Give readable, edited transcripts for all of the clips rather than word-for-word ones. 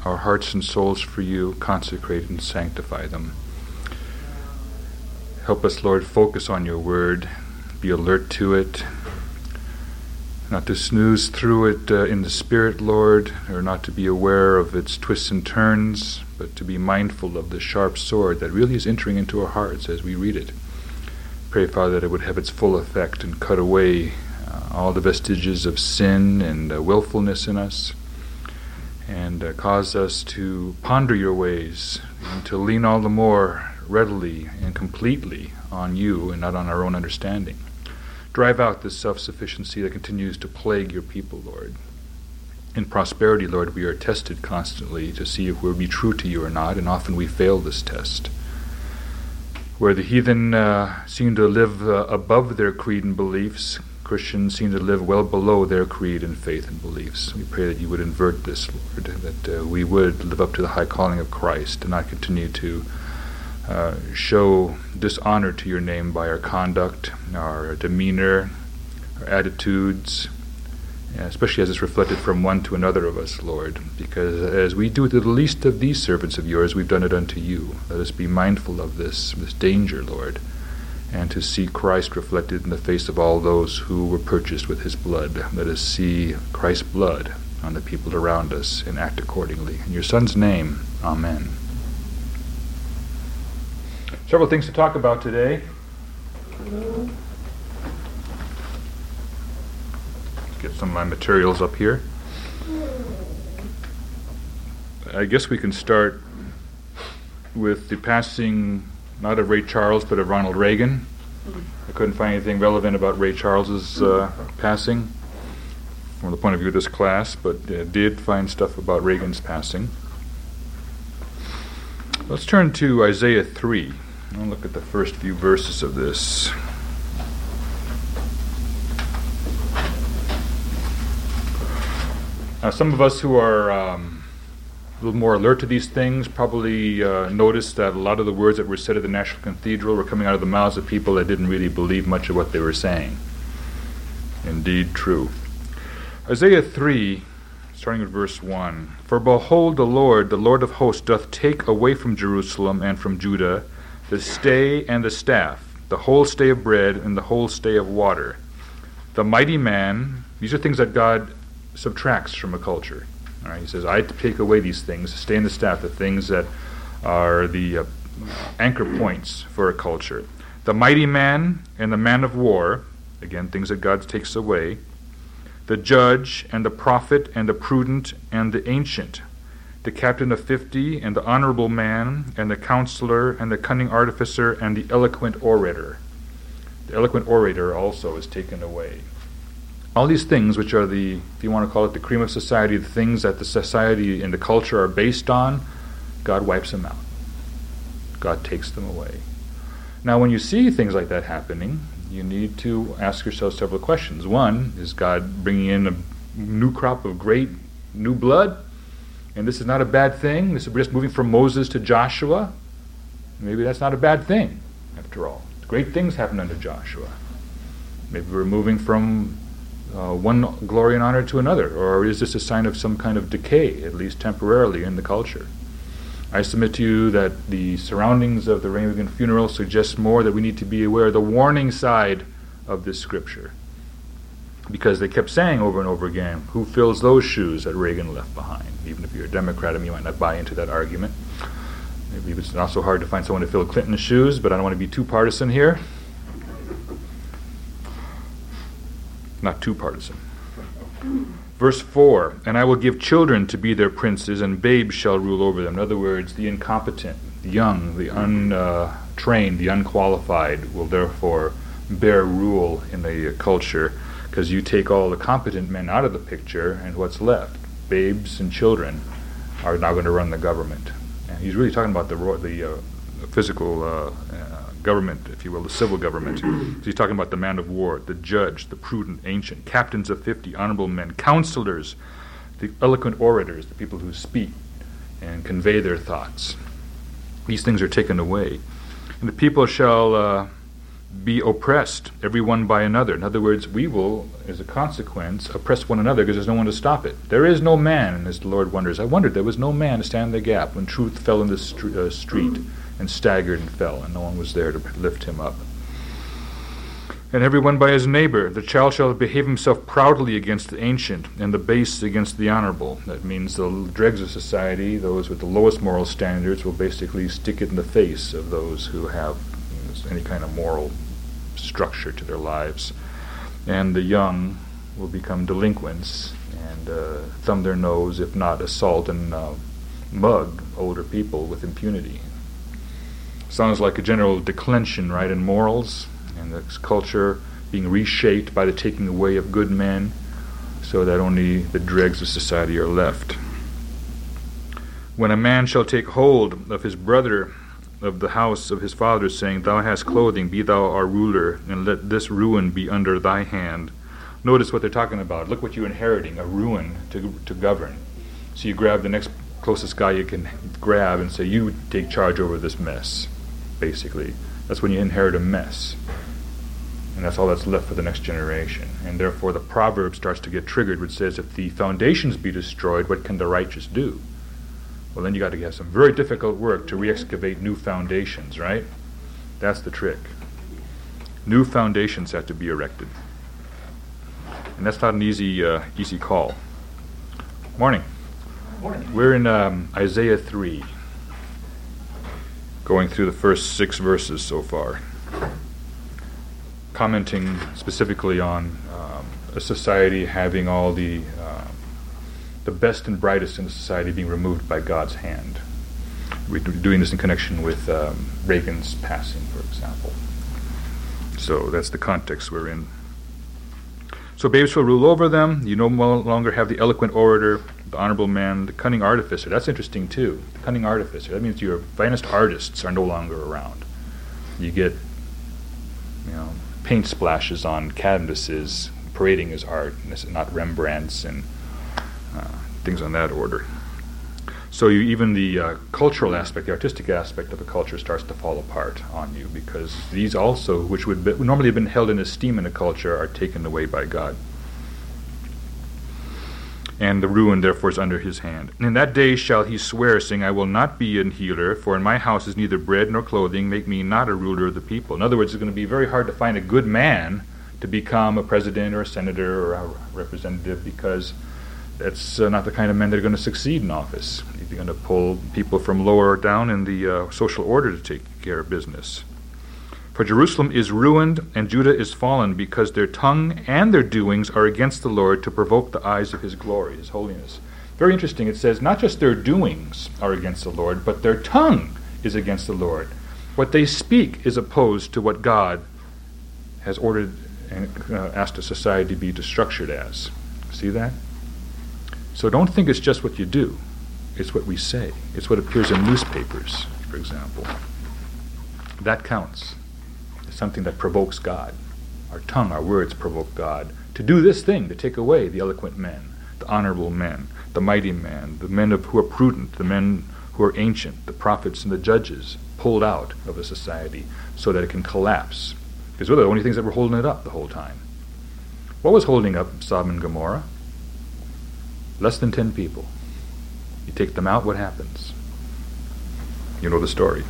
our hearts and souls for you, consecrate and sanctify them. Help us, Lord, focus on your word, be alert to it, not to snooze through it in the Spirit, Lord, or not to be aware of its twists and turns, but to be mindful of the sharp sword that really is entering into our hearts as we read it. Pray, Father, that it would have its full effect and cut away all the vestiges of sin and willfulness in us, and cause us to ponder your ways and to lean all the more readily and completely on you and not on our own understanding. Drive out this self-sufficiency that continues to plague your people, Lord. In prosperity, Lord, we are tested constantly to see if we'll be true to you or not, and often we fail this test. Where the heathen seem to live above their creed and beliefs, Christians seem to live well below their creed and faith and beliefs. We pray that you would invert this, Lord, that we would live up to the high calling of Christ and not continue to show dishonor to your name by our conduct, our demeanor, our attitudes, especially as it's reflected from one to another of us, Lord, because as we do to the least of these servants of yours, we've done it unto you. Let us be mindful of this danger, Lord, and to see Christ reflected in the face of all those who were purchased with his blood. Let us see Christ's blood on the people around us and act accordingly. In your Son's name, amen. Several things to talk about today. Let's get some of my materials up here. I guess we can start with the passing, not of Ray Charles, but of Ronald Reagan. I couldn't find anything relevant about Ray Charles's passing from the point of view of this class, but did find stuff about Reagan's passing. Let's turn to Isaiah 3. I'll look at the first few verses of this. Some of us who are a little more alert to these things probably noticed that a lot of the words that were said at the National Cathedral were coming out of the mouths of people that didn't really believe much of what they were saying. Indeed true. Isaiah 3, starting with verse 1. For behold, the Lord of hosts, doth take away from Jerusalem and from Judah the stay and the staff, the whole stay of bread and the whole stay of water. The mighty man, these are things that God subtracts from a culture. All right, he says, I take away these things, the stay and the staff, the things that are the anchor points for a culture. The mighty man and the man of war, again, things that God takes away. The judge and the prophet and the prudent and the ancient. The captain of 50 and the honorable man and the counselor and the cunning artificer and the eloquent orator. The eloquent orator also is taken away. All these things, which are the, if you want to call it the cream of society, the things that the society and the culture are based on, God wipes them out. God takes them away. Now, when you see things like that happening, you need to ask yourself several questions. One, is God bringing in a new crop of great new blood? And this is not a bad thing. This is just moving from Moses to Joshua. Maybe that's not a bad thing, after all. Great things happen under Joshua. Maybe we're moving from one glory and honor to another. Or is this a sign of some kind of decay, at least temporarily, in the culture? I submit to you that the surroundings of the Reagan funeral suggest more that we need to be aware of the warning side of this scripture. Because they kept saying over and over again, who fills those shoes that Reagan left behind? Even if you're a Democrat, you might not buy into that argument. Maybe it's not so hard to find someone to fill Clinton's shoes, but I don't want to be too partisan here. Not too partisan. Verse 4, and I will give children to be their princes, and babes shall rule over them. In other words, the incompetent, the young, the untrained, the unqualified will therefore bear rule in the culture, because you take all the competent men out of the picture, and what's left? Babes and children are now going to run the government. And he's really talking about the physical government, if you will, the civil government. So he's talking about the man of war, the judge, the prudent, ancient, captains of 50, honorable men, counselors, the eloquent orators, the people who speak and convey their thoughts. These things are taken away. And the people shall be oppressed, every one by another. In other words, we will, as a consequence, oppress one another because there's no one to stop it. There is no man, as the Lord wonders. I wondered, there was no man to stand in the gap when truth fell in the street and staggered and fell, and no one was there to lift him up. And every one by his neighbor. The child shall behave himself proudly against the ancient, and the base against the honorable. That means the dregs of society, those with the lowest moral standards, will basically stick it in the face of those who have any kind of moral structure to their lives. And the young will become delinquents and thumb their nose, if not assault and mug older people with impunity. Sounds like a general declension, right, in morals, and this culture being reshaped by the taking away of good men so that only the dregs of society are left. When a man shall take hold of his brother of the house of his father, saying, Thou hast clothing, be thou our ruler, and let this ruin be under thy hand. Notice what they're talking about. Look what you're inheriting, a ruin to govern. So you grab the next closest guy you can grab and say, you take charge over this mess, basically. That's when you inherit a mess. And that's all that's left for the next generation. And therefore the proverb starts to get triggered, which says, if the foundations be destroyed, what can the righteous do? Well, then you got to have some very difficult work to re-excavate new foundations, right? That's the trick. New foundations have to be erected. And that's not an easy call. Morning. Morning. We're in Isaiah 3, going through the first 6 verses so far, commenting specifically on a society having all the best and brightest in the society being removed by God's hand. We're doing this in connection with Reagan's passing, for example. So that's the context we're in. So babes shall rule over them. You no longer have the eloquent orator, the honorable man, the cunning artificer. That's interesting too. The cunning artificer. That means your finest artists are no longer around. You get, paint splashes on canvases parading as art, and not Rembrandts and things on that order. So even the cultural aspect, the artistic aspect of the culture starts to fall apart on you, because these also, which would normally have been held in esteem in the culture, are taken away by God. And the ruin, therefore, is under his hand. And in that day shall he swear, saying, I will not be an healer, for in my house is neither bread nor clothing. Make me not a ruler of the people. In other words, it's going to be very hard to find a good man to become a president or a senator or a representative, because that's not the kind of men that are going to succeed in office. You're going to pull people from lower down in the social order to take care of business. For Jerusalem is ruined and Judah is fallen, because their tongue and their doings are against the Lord, to provoke the eyes of his glory, his holiness. Very interesting. It says not just their doings are against the Lord, but their tongue is against the Lord. What they speak is opposed to what God has ordered and asked a society to be structured as. See that? So don't think it's just what you do. It's what we say. It's what appears in newspapers, for example. That counts. It's something that provokes God. Our tongue, our words provoke God to do this thing, to take away the eloquent men, the honorable men, the mighty men, the men who are prudent, the men who are ancient, the prophets and the judges, pulled out of a society so that it can collapse. Because they're the only things that were holding it up the whole time. What was holding up Sodom and Gomorrah? Less than 10 people. You take them out, what happens? You know the story.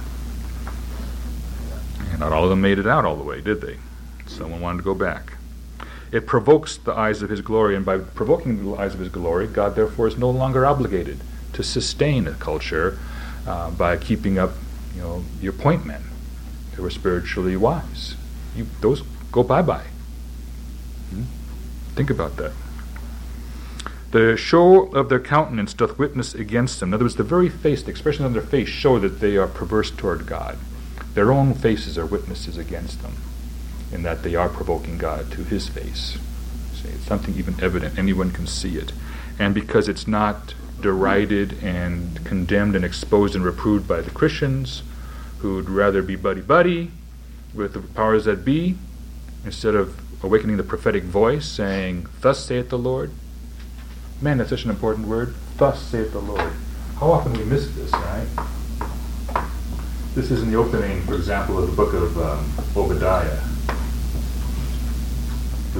And not all of them made it out all the way, did they? Someone wanted to go back. It provokes the eyes of his glory, and by provoking the eyes of his glory, God therefore is no longer obligated to sustain a culture by keeping up, your point men who were spiritually wise. Those go bye-bye. Think about that. The show of their countenance doth witness against them. In other words, the very face, the expression of their face, show that they are perverse toward God. Their own faces are witnesses against them, in that they are provoking God to his face. See, it's something even evident. Anyone can see it. And because it's not derided and condemned and exposed and reproved by the Christians, who would rather be buddy-buddy with the powers that be, instead of awakening the prophetic voice, saying, Thus saith the Lord. Man, that's such an important word. Thus saith the Lord. How often we miss this, right? This is in the opening, for example, of the book of Obadiah.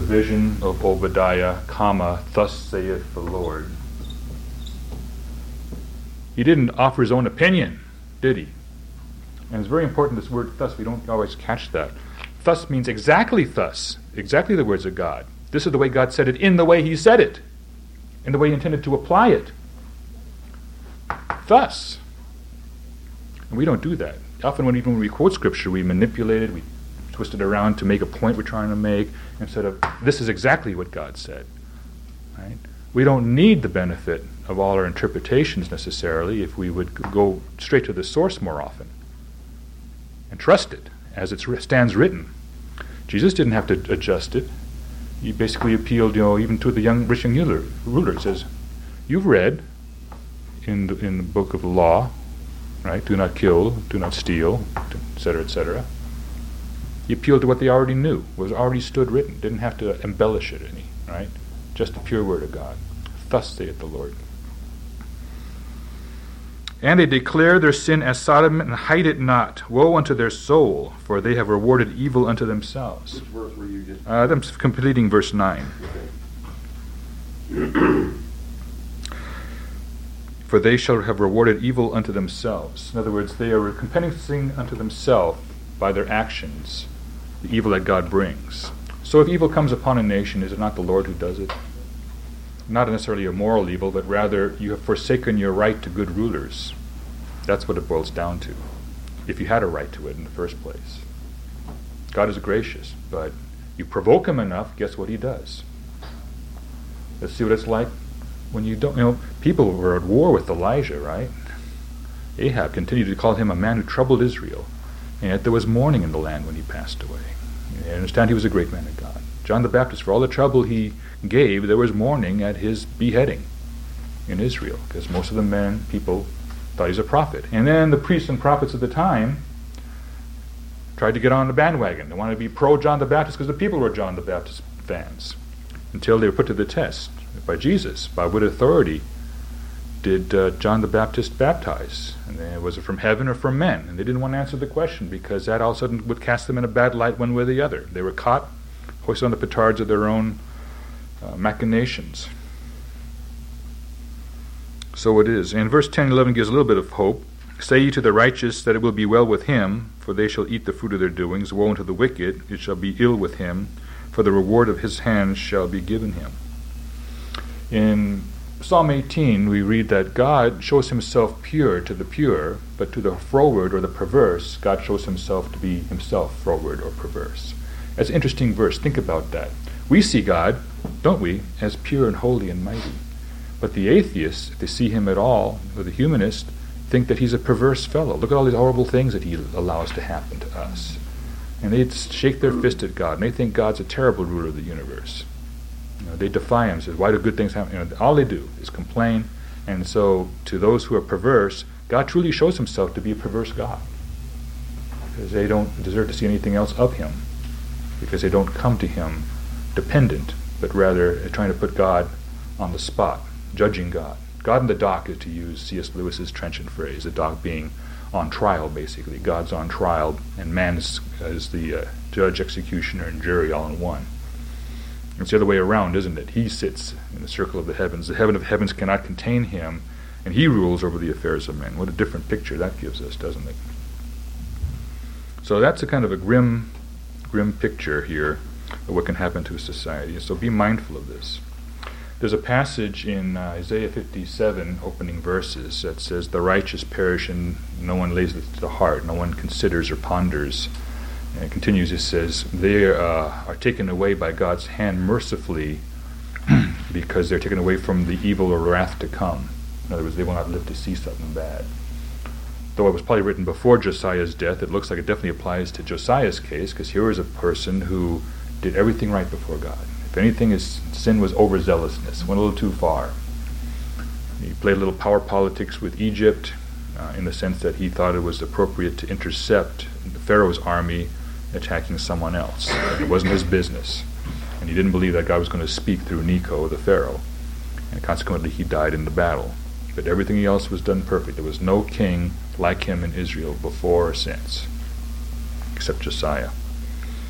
the vision of Obadiah, comma, thus saith the Lord. He didn't offer his own opinion, did he? And it's very important, this word thus, we don't always catch that. Thus means exactly thus, exactly the words of God. This is the way God said it in the way he said it, in the way he intended to apply it. Thus. And we don't do that. Often even when we quote Scripture, we manipulate it, we twist it around to make a point we're trying to make, instead of, this is exactly what God said. Right? We don't need the benefit of all our interpretations necessarily if we would go straight to the source more often and trust it as it stands written. Jesus didn't have to adjust it. He basically appealed, even to the rich young ruler. He says, you've read in the book of the law, right? Do not kill, do not steal, etc., etc. He appealed to what they already knew, was already stood written. Didn't have to embellish it any, right? Just the pure word of God. Thus saith the Lord. And they declare their sin as Sodom and hide it not. Woe unto their soul, for they have rewarded evil unto themselves. Which verse were you just? I'm completing verse 9. Okay. For they shall have rewarded evil unto themselves. In other words, they are recompensing unto themselves by their actions the evil that God brings. So if evil comes upon a nation, is it not the Lord who does it? Not necessarily a moral evil, but rather you have forsaken your right to good rulers. That's what it boils down to, if you had a right to it in the first place. God is gracious, but you provoke him enough, guess what he does? Let's see what it's like when you don't, people were at war with Elijah, right? Ahab continued to call him a man who troubled Israel, and yet there was mourning in the land when he passed away. You understand, he was a great man of God. John the Baptist, for all the trouble he gave, there was mourning at his beheading in Israel, because most of the people thought he's a prophet. And then the priests and prophets of the time tried to get on the bandwagon. They wanted to be pro-John the Baptist because the people were John the Baptist fans, until they were put to the test by Jesus. By what authority did John the Baptist baptize? And was it from heaven or from men? And they didn't want to answer the question, because that all of a sudden would cast them in a bad light one way or the other. They were caught, hoisted on the petards of their own machinations. So it is. And verse 10 and 11 gives a little bit of hope. Say ye to the righteous that it will be well with him, for they shall eat the fruit of their doings. Woe unto the wicked, it shall be ill with him, for the reward of his hands shall be given him. In Psalm 18, we read that God shows himself pure to the pure, but to the froward or the perverse, God shows himself to be himself froward or perverse. That's an interesting verse. Think about that. We see God, don't we, as pure and holy and mighty. But the atheists, if they see him at all, or the humanist, think that he's a perverse fellow. Look at all these horrible things that he allows to happen to us. And they shake their fist at God, and they think God's a terrible ruler of the universe. They defy him, say, why do good things happen? All they do is complain. And so to those who are perverse, God truly shows himself to be a perverse God, because they don't deserve to see anything else of him, because they don't come to him dependent, but rather trying to put God on the spot, judging God. God in the dock is, to use C.S. Lewis's trenchant phrase, the dock being on trial, basically. God's on trial, and man is the judge, executioner, and jury all in one. It's the other way around, isn't it? He sits in the circle of the heavens. The heaven of heavens cannot contain him, and he rules over the affairs of men. What a different picture that gives us, doesn't it? So that's a kind of a grim picture here of what can happen to a society. So be mindful of this. There's a passage in Isaiah 57, opening verses, that says, the righteous perish and no one lays it to the heart, no one considers or ponders. And it continues, it says, they are taken away by God's hand mercifully because they're taken away from the evil or wrath to come. In other words, they will not live to see something bad. Though it was probably written before Josiah's death, it looks like it definitely applies to Josiah's case, because here is a person who did everything right before God. If anything, his sin was overzealousness, went a little too far. He played a little power politics with Egypt, in the sense that he thought it was appropriate to intercept the Pharaoh's army attacking someone else. It wasn't his business. And he didn't believe that God was going to speak through Necho, the Pharaoh. And consequently, he died in the battle. But everything else was done perfect. There was no king like him in Israel before or since, except Josiah.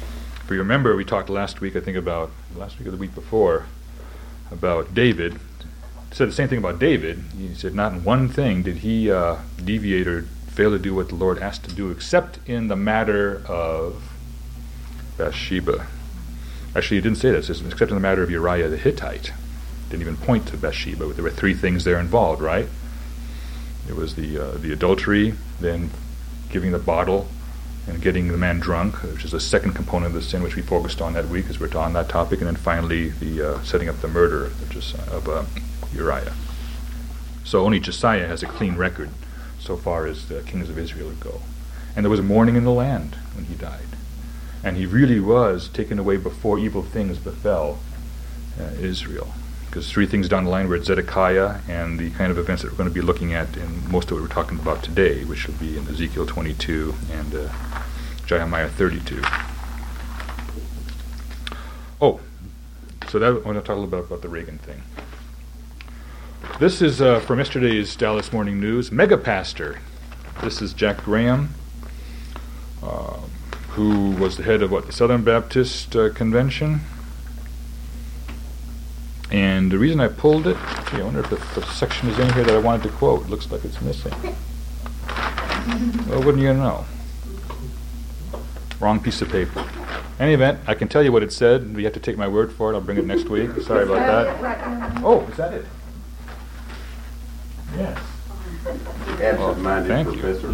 you remember, we talked last week, I think about last week or the week before, about David. He said the same thing about David. He said not in one thing did he deviate or fail to do what the Lord asked to do, except in the matter of Bathsheba. Actually, he didn't say this, except in the matter of Uriah the Hittite. Didn't even point to Bathsheba. There were three things there involved, right? There was the adultery, then giving the bottle, and getting the man drunk, which is the second component of the sin which we focused on that week as we're on that topic, and then finally the setting up the murder of Uriah. So only Josiah has a clean record so far as the kings of Israel go. And there was mourning in the land when he died. And he really was taken away before evil things befell Israel. Because three things down the line were Zedekiah and the kind of events that we're going to be looking at in most of what we're talking about today, which will be in Ezekiel 22 and Jeremiah 32. Oh, so that I want to talk a little bit about the Reagan thing. This is from yesterday's Dallas Morning News. Mega pastor. This is Jack Graham, who was the head of the Southern Baptist Convention. And the reason I pulled it, I wonder if the section is in here that I wanted to quote. It looks like it's missing. Well, wouldn't you know? Wrong piece of paper. In any event, I can tell you what it said. You have to take my word for it. I'll bring it next week. Sorry about that. Oh, is that it? Yes. Absent-minded professor.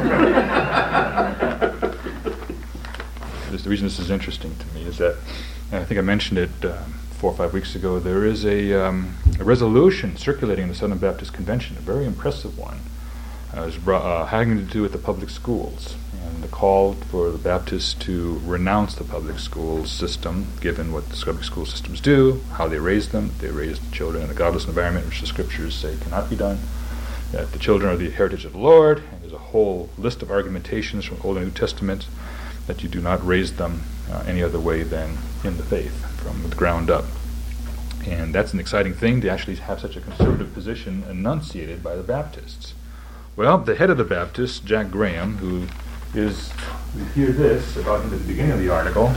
The reason this is interesting to me is that, and I think I mentioned it 4 or 5 weeks ago, there is a resolution circulating in the Southern Baptist Convention, a very impressive one, having to do with the public schools and the call for the Baptists to renounce the public school system, given what the public school systems do, how they raise them. They raise the children in a godless environment, which the scriptures say cannot be done. That the children are the heritage of the Lord, and there's a whole list of argumentations from Old and New Testament that you do not raise them any other way than in the faith, from the ground up. And that's an exciting thing to actually have such a conservative position enunciated by the Baptists. Well, the head of the Baptists, Jack Graham, who is, we hear this about in the beginning of the article,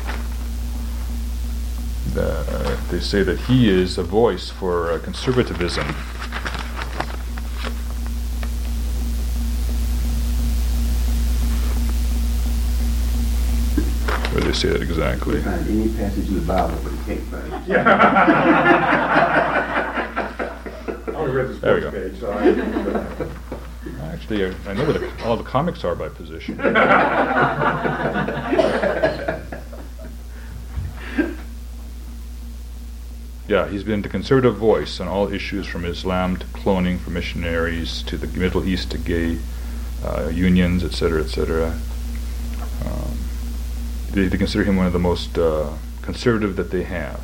they say that he is a voice for conservatism. Where do they say that exactly? Find any passage in the Bible, but you can't find it. I read the sports page, so actually, I know what all the comics are by position. Yeah, he's been the conservative voice on all issues from Islam to cloning, from missionaries to the Middle East to gay unions, etc., etc. They consider him one of the most conservative that they have.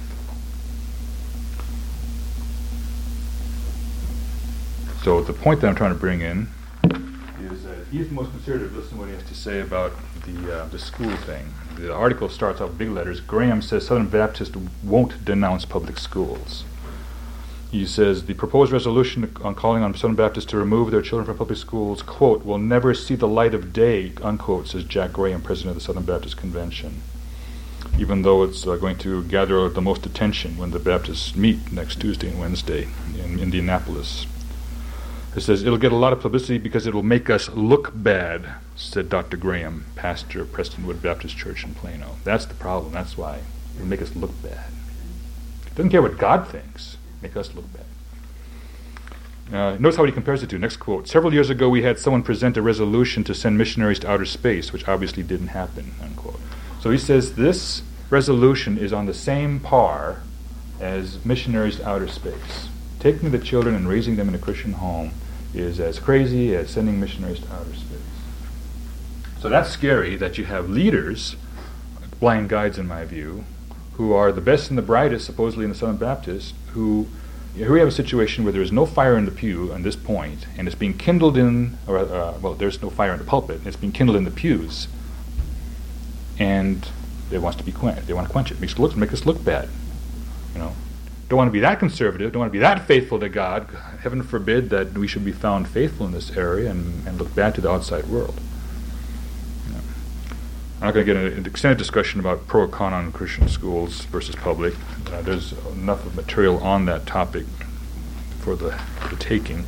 So the point that I'm trying to bring in is that he's the most conservative. Listen to what he has to say about the school thing. The article starts off with big letters. Graham says Southern Baptists won't denounce public schools. He says the proposed resolution on calling on Southern Baptists to remove their children from public schools, quote, will never see the light of day, unquote, says Jack Graham, president of the Southern Baptist Convention, even though it's going to gather the most attention when the Baptists meet next Tuesday and Wednesday in Indianapolis. It says, it'll get a lot of publicity because it'll make us look bad, said Dr. Graham, pastor of Prestonwood Baptist Church in Plano. That's the problem. That's why. It'll make us look bad. It doesn't care what God thinks. Make us look bad. Notice how he compares it to. Next quote. Several years ago we had someone present a resolution to send missionaries to outer space, which obviously didn't happen, unquote. So he says this resolution is on the same par as missionaries to outer space. Taking the children and raising them in a Christian home is as crazy as sending missionaries to outer space. So that's scary that you have leaders, blind guides in my view, who are the best and the brightest, supposedly in the Southern Baptist, who here we have a situation where there is no fire in the pew on this point, and it's being kindled in, there's no fire in the pulpit, and it's being kindled in the pews, and they want to quench it. Make us look bad, you know. Don't want to be that conservative, don't want to be that faithful to God. Heaven forbid that we should be found faithful in this area and look bad to the outside world. I'm not going to get into an extended discussion about pro or con on Christian schools versus public. There's enough of material on that topic for the taking.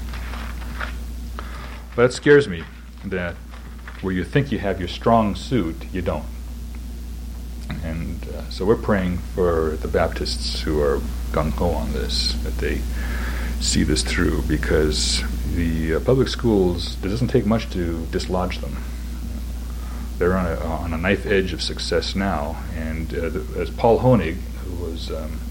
But it scares me that where you think you have your strong suit, you don't. And so we're praying for the Baptists who are gung-ho on this, that they see this through, because the public schools, it doesn't take much to dislodge them. They're on a knife edge of success now, and as Paul Honig, who was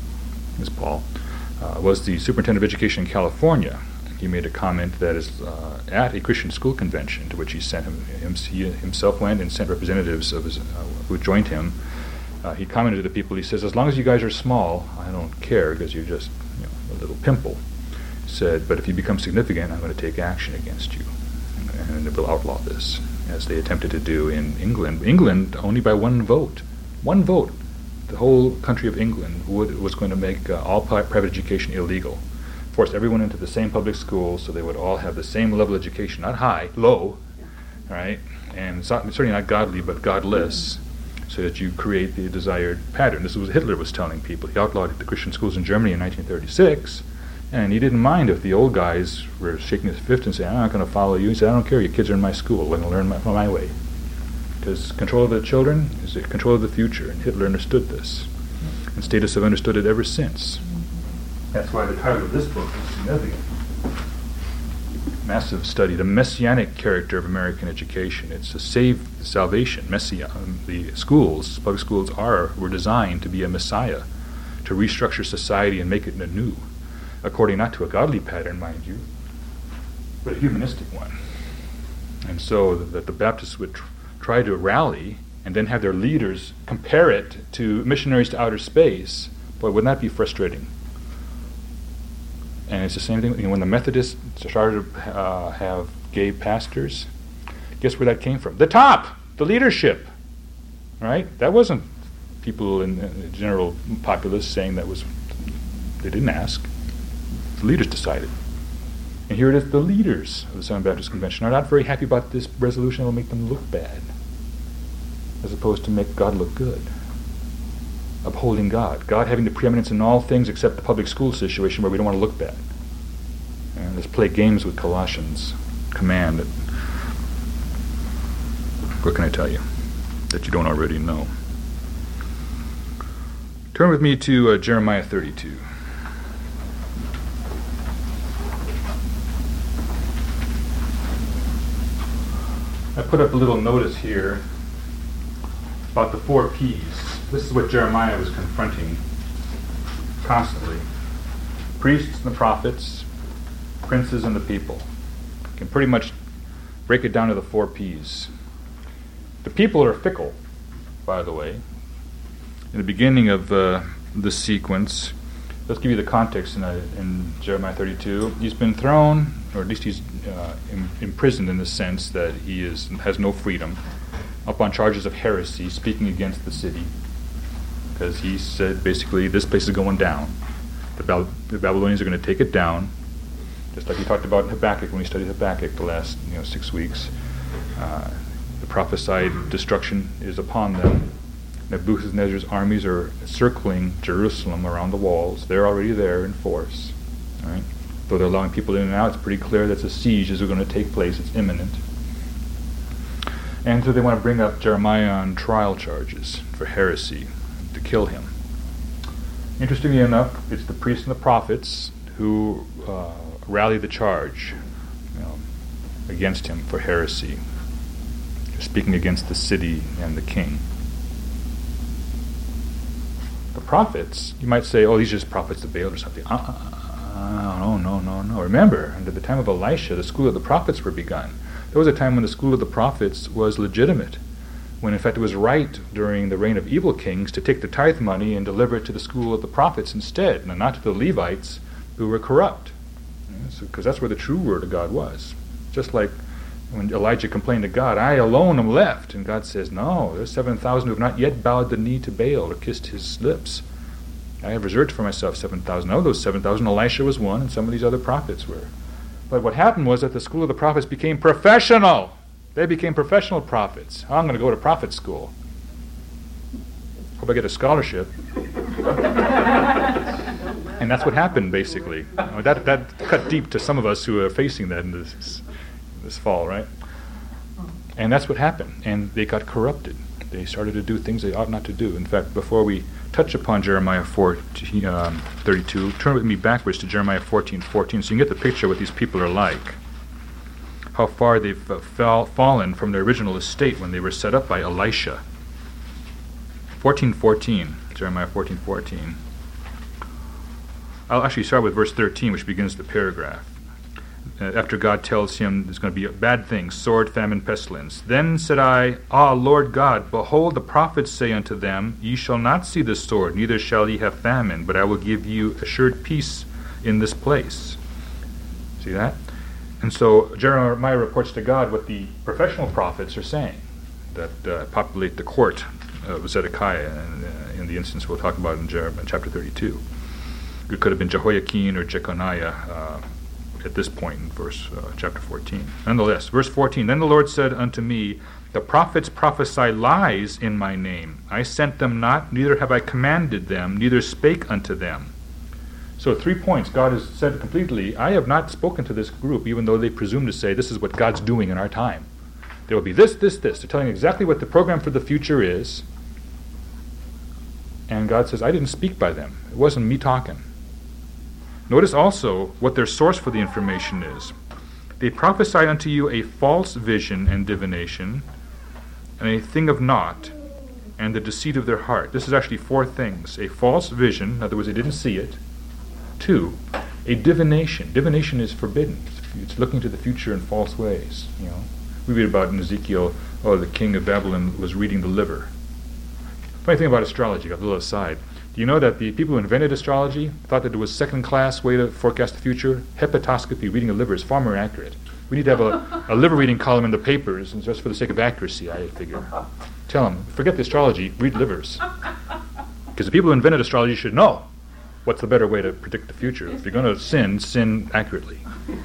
was the superintendent of education in California, he made a comment that is at a Christian school convention to which he himself went and sent representatives of his who joined him. He commented to the people. He says, "As long as you guys are small, I don't care, because you're just a little pimple." He said, "But if you become significant, I'm going to take action against you, and we'll outlaw this," as they attempted to do in England. England, only by one vote. The whole country of England was going to make all private education illegal. Force everyone into the same public schools so they would all have the same level of education, not high, low, right? And certainly not godly, but godless, so that you create the desired pattern. This is what Hitler was telling people. He outlawed the Christian schools in Germany in 1936, and he didn't mind if the old guys were shaking his fist and saying, "I'm not going to follow you." He said, "I don't care, your kids are in my school, I'm going to learn my way." Because control of the children is control of the future, and Hitler understood this. And statists have understood it ever since. That's why the title of this book is significant. Massive study, the messianic character of American education. It's a salvation. The schools, public schools were designed to be a messiah, to restructure society and make it anew, according not to a godly pattern, mind you, but a humanistic one. And so that the Baptists would try to rally and then have their leaders compare it to missionaries to outer space, boy, wouldn't that be frustrating? And it's the same thing when the Methodists started to have gay pastors. Guess where that came from? The top, the leadership, right? That wasn't people in the general populace saying that was. They didn't ask. The leaders decided. And here it is: the leaders of the Southern Baptist Convention are not very happy about this resolution. It will make them look bad, as opposed to make God look good. Upholding God having the preeminence in all things except the public school situation where we don't want to look bad. And let's play games with Colossians' command. What can I tell you that you don't already know? Turn with me to Jeremiah 32. I put up a little notice here about the 4 P's. This is what Jeremiah was confronting constantly. Priests and the prophets, princes and the people. You can pretty much break it down to the 4 P's. The people are fickle, by the way. In the beginning of the sequence, let's give you the context in Jeremiah 32. He's been thrown, or at least he's imprisoned in the sense that he has no freedom, up on charges of heresy, speaking against the city. Because he said, basically, this place is going down. The Babylonians are going to take it down, just like he talked about in Habakkuk when we studied Habakkuk the last 6 weeks. The prophesied destruction is upon them. Nebuchadnezzar's armies are circling Jerusalem around the walls. They're already there in force. All right? Though they're allowing people in and out, it's pretty clear that a siege is going to take place. It's imminent. And so they want to bring up Jeremiah on trial charges for heresy, to kill him. Interestingly enough, it's the priests and the prophets who rally the charge against him for heresy, speaking against the city and the king. The prophets, you might say, oh, these are just prophets of Baal or something. No. Remember, under the time of Elisha, the school of the prophets were begun. There was a time when the school of the prophets was legitimate, when in fact it was right during the reign of evil kings to take the tithe money and deliver it to the school of the prophets instead, and not to the Levites who were corrupt. Because that's where the true word of God was. Just like when Elijah complained to God, I alone am left. And God says, no, there's 7,000 who have not yet bowed the knee to Baal or kissed his lips. I have reserved for myself 7,000. Of those 7,000, Elisha was one, and some of these other prophets were. But what happened was that the school of the prophets became professional. They became professional prophets. Oh, I'm going to go to prophet school. Hope I get a scholarship. And that's what happened, basically. That cut deep to some of us who are facing that in this fall, right? And that's what happened. And they got corrupted. They started to do things they ought not to do. In fact, before we touch upon Jeremiah 32, turn with me backwards to Jeremiah 14:14, so you can get the picture of what these people are like. How far they've fallen from their original estate when they were set up by Elisha. 14:14, Jeremiah 14:14. I'll actually start with verse 13, which begins the paragraph. After God tells him there's going to be bad things, sword, famine, pestilence. Then said I, Ah, Lord God, behold, the prophets say unto them, Ye shall not see the sword, neither shall ye have famine, but I will give you assured peace in this place. See that? And so Jeremiah reports to God what the professional prophets are saying that populate the court of Zedekiah, in the instance we'll talk about in chapter 32. It could have been Jehoiakim or Jeconiah at this point in chapter 14. Nonetheless, verse 14, Then the Lord said unto me, The prophets prophesy lies in my name. I sent them not, neither have I commanded them, neither spake unto them. So 3 points. God has said completely, I have not spoken to this group, even though they presume to say this is what God's doing in our time. There will be this, this, this. They're telling exactly what the program for the future is. And God says, I didn't speak by them. It wasn't me talking. Notice also what their source for the information is. They prophesy unto you a false vision and divination, and a thing of naught, and the deceit of their heart. This is actually 4 things. A false vision, in other words, they didn't see it. 2, a divination. Divination is forbidden. It's looking to the future in false ways. You know, we read about in Ezekiel, the king of Babylon was reading the liver. Funny thing about astrology, got a little aside. Do you know that the people who invented astrology thought that it was second-class way to forecast the future? Hepatoscopy, reading a liver, is far more accurate. We need to have a liver reading column in the papers, and just for the sake of accuracy, I figure. Tell them, forget the astrology, read livers. Because the people who invented astrology should know what's the better way to predict the future. If you're going to sin accurately.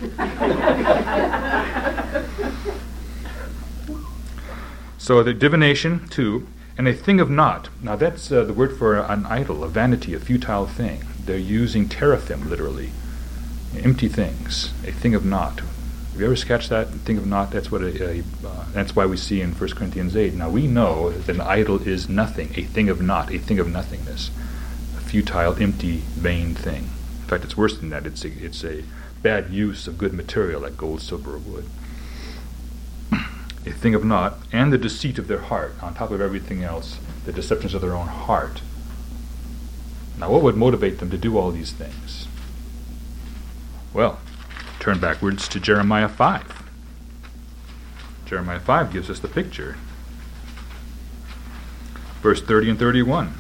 So the divination, 2. And a thing of naught. Now that's the word for an idol, a vanity, a futile thing. They're using teraphim, literally. Empty things, a thing of naught. Have you ever sketched that? Thing of naught, that's what that's why we see in 1 Corinthians 8. Now we know that an idol is nothing, a thing of naught, a thing of nothingness. A futile, empty, vain thing. In fact, it's worse than that. It's a bad use of good material like gold, silver, or wood. A thing of naught, and the deceit of their heart, on top of everything else, the deceptions of their own heart. Now, what would motivate them to do all these things? Well, turn backwards to Jeremiah 5. Jeremiah 5 gives us the picture. Verse 30 and 31.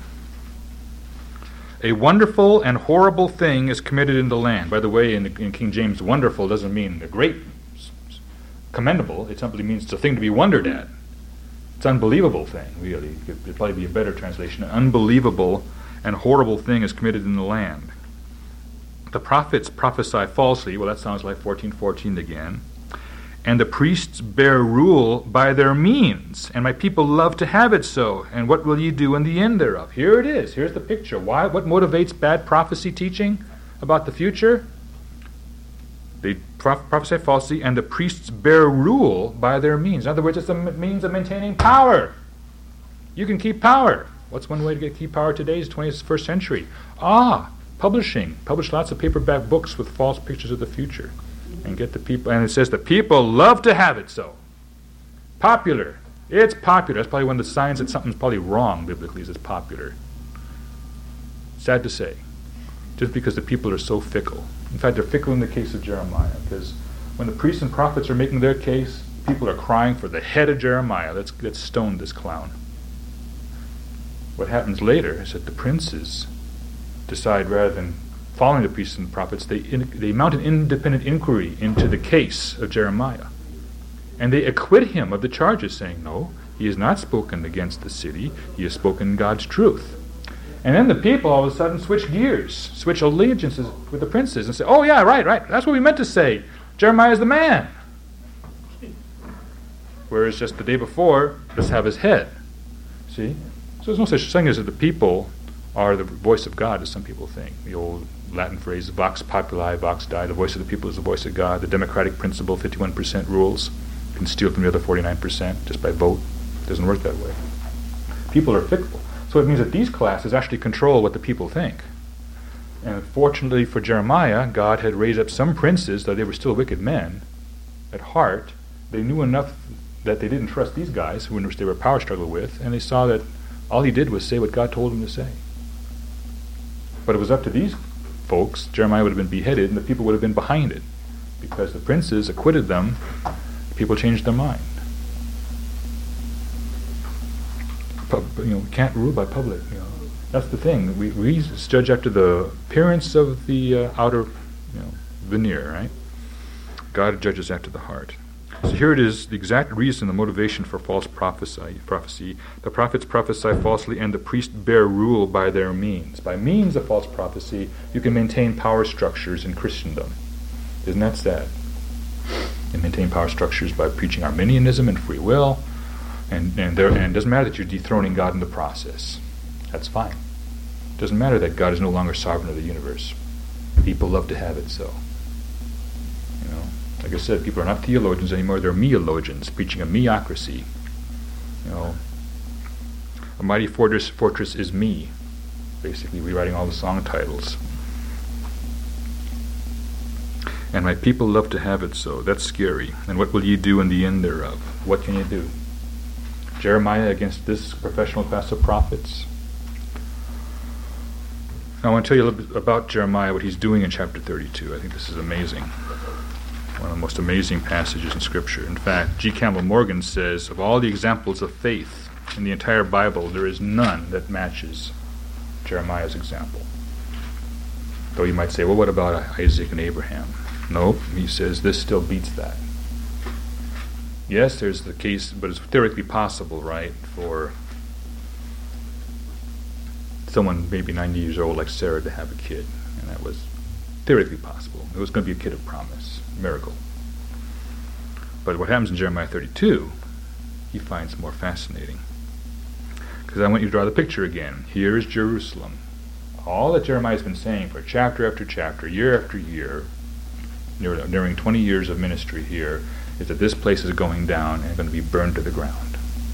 A wonderful and horrible thing is committed in the land. By the way, in King James, wonderful doesn't mean a great, commendable. It simply means it's a thing to be wondered at. It's an unbelievable thing, really. It would probably be a better translation. An unbelievable and horrible thing is committed in the land. The prophets prophesy falsely. Well, that sounds like 14:14 again. And the priests bear rule by their means, and my people love to have it so. And what will ye do in the end thereof? Here it is. Here's the picture. Why? What motivates bad prophecy teaching about the future? They prophesy falsely, and the priests bear rule by their means. In other words, it's a means of maintaining power. You can keep power. What's one way to keep power today? Is 21st century. Publishing. Publish lots of paperback books with false pictures of the future. And get the people, and it says the people love to have it so. Popular. It's popular. That's probably one of the signs that something's probably wrong biblically, is it's popular. Sad to say. Just because the people are so fickle. In fact, they're fickle in the case of Jeremiah, because when the priests and prophets are making their case, people are crying for the head of Jeremiah. Let's stone this clown. What happens later is that the princes decide, rather than following the priests and prophets, they mount an independent inquiry into the case of Jeremiah. And they acquit him of the charges, saying, no, he has not spoken against the city, he has spoken God's truth. And then the people all of a sudden switch gears, switch allegiances with the princes, and say, oh yeah, right, that's what we meant to say. Jeremiah is the man. Whereas just the day before, let's have his head. See? So there's no such thing as that the people are the voice of God, as some people think. The old Latin phrase, vox populi, vox Dei, the voice of the people is the voice of God. The democratic principle, 51% rules. You can steal from the other 49% just by vote. It doesn't work that way. People are fickle. So it means that these classes actually control what the people think. And fortunately for Jeremiah, God had raised up some princes, though they were still wicked men. At heart, they knew enough that they didn't trust these guys, who they were power struggle with, and they saw that all he did was say what God told him to say. But it was up to these folks. Jeremiah would have been beheaded, and the people would have been behind it, because the princes acquitted them. People changed their mind. We can't rule by public. That's the thing. We judge after the appearance of the outer, veneer, right? God judges after the heart. So here it is, the exact reason, the motivation for false prophecy. The prophets prophesy falsely, and the priests bear rule by their means. By means of false prophecy, you can maintain power structures in Christendom. Isn't that sad? You maintain power structures by preaching Arminianism and free will, and it doesn't matter that you're dethroning God in the process. That's fine. It doesn't matter that God is no longer sovereign of the universe. People love to have it so. Like I said, people are not theologians anymore, they're meologians, preaching a meocracy. A mighty fortress is me, basically rewriting all the song titles. And my people love to have it so. That's scary. And what will ye do in the end thereof? What can you do? Jeremiah against this professional class of prophets? Now I want to tell you a little bit about Jeremiah, what he's doing in chapter 32. I think this is amazing. One of the most amazing passages in Scripture. In fact, G. Campbell Morgan says, of all the examples of faith in the entire Bible, there is none that matches Jeremiah's example. Though you might say, well, what about Isaac and Abraham? Nope, he says this still beats that. Yes, there's the case, but it's theoretically possible, right, for someone maybe 90 years old like Sarah to have a kid. And that was theoretically possible. It was going to be a kid of promise. Miracle. But what happens in Jeremiah 32, he finds more fascinating. Because I want you to draw the picture again. Here is Jerusalem. All that Jeremiah has been saying for chapter after chapter, year after year, during 20 years of ministry here, is that this place is going down and going to be burned to the ground.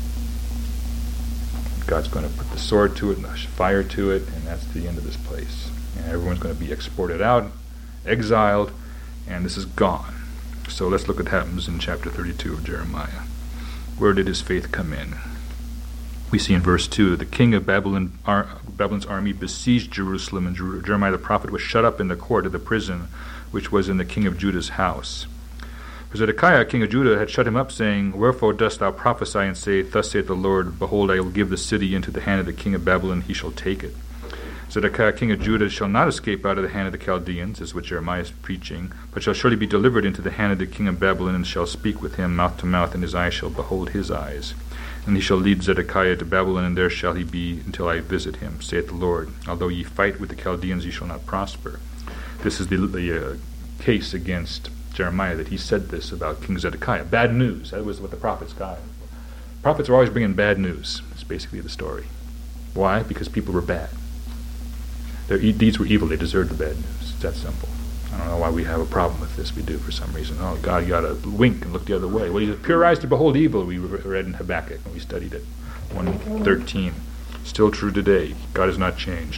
God's going to put the sword to it and the fire to it, and that's the end of this place. And everyone's going to be exported out, exiled, and this is gone. So let's look at what happens in chapter 32 of Jeremiah. Where did his faith come in? We see in verse 2, the king of Babylon's army besieged Jerusalem, and Jeremiah the prophet was shut up in the court of the prison, which was in the king of Judah's house. For Zedekiah, king of Judah, had shut him up, saying, Wherefore dost thou prophesy and say, Thus saith the Lord, Behold, I will give the city into the hand of the king of Babylon, he shall take it. Zedekiah, king of Judah, shall not escape out of the hand of the Chaldeans, is what Jeremiah is preaching, but shall surely be delivered into the hand of the king of Babylon, and shall speak with him mouth to mouth, and his eyes shall behold his eyes. And he shall lead Zedekiah to Babylon, and there shall he be until I visit him, saith the Lord. Although ye fight with the Chaldeans, ye shall not prosper. This is the case against Jeremiah, that he said this about King Zedekiah. Bad news. That was what the prophets got. Prophets are always bringing bad news. That's basically the story. Why? Because people were bad. Their deeds were evil. They deserved the bad news. It's that simple. I don't know why we have a problem with this. We do for some reason. Oh, God, you got to wink and look the other way. Well, he says, pure eyes to behold evil, we read in Habakkuk when we studied it. 1:13. Still true today. God has not changed.